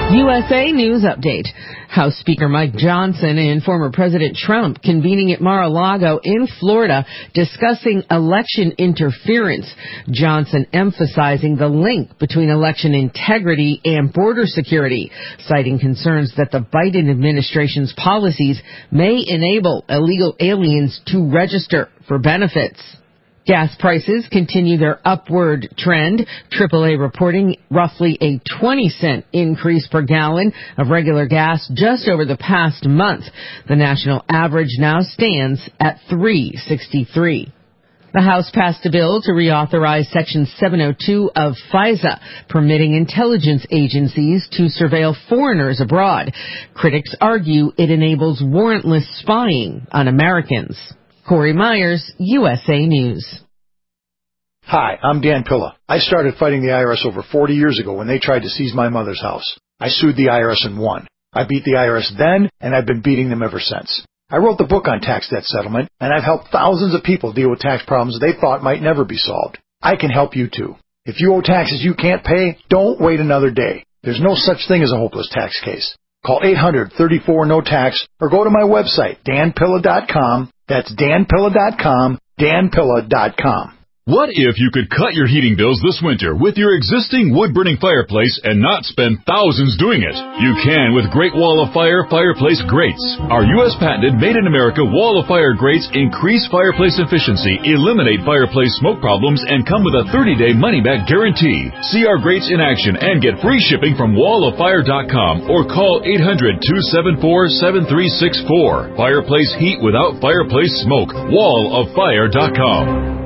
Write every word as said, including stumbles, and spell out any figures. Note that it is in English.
U S A News Update. House Speaker Mike Johnson and former President Trump convening at Mar-a-Lago in Florida discussing election interference. Johnson emphasizing the link between election integrity and border security, citing concerns that the Biden administration's policies may enable illegal aliens to register for benefits. Gas prices continue their upward trend. triple A reporting roughly a twenty cent increase per gallon of regular gas just over the past month. The national average now stands at three sixty-three. The House passed a bill to reauthorize Section seven oh two of FISA, permitting intelligence agencies to surveil foreigners abroad. Critics argue it enables warrantless spying on Americans. Corey Myers, U S A News. Hi, I'm Dan Pilla. I started fighting the I R S over forty years ago when they tried to seize my mother's house. I sued the I R S and won. I beat the I R S then, and I've been beating them ever since. I wrote the book on tax debt settlement, and I've helped thousands of people deal with tax problems they thought might never be solved. I can help you too. If you owe taxes you can't pay, don't wait another day. There's no such thing as a hopeless tax case. Call eight hundred, thirty-four, no tax or go to my website, dan pilla dot com. That's dan pilla dot com, dan pilla dot com. What if you could cut your heating bills this winter with your existing wood-burning fireplace and not spend thousands doing it? You can with Great Wall of Fire fireplace grates. Our U S patented made-in-America Wall of Fire grates increase fireplace efficiency, eliminate fireplace smoke problems, and come with a thirty-day money-back guarantee. See our grates in action and get free shipping from wall of fire dot com or call eight hundred, two seven four, seven three six four. Fireplace heat without fireplace smoke. wall of fire dot com.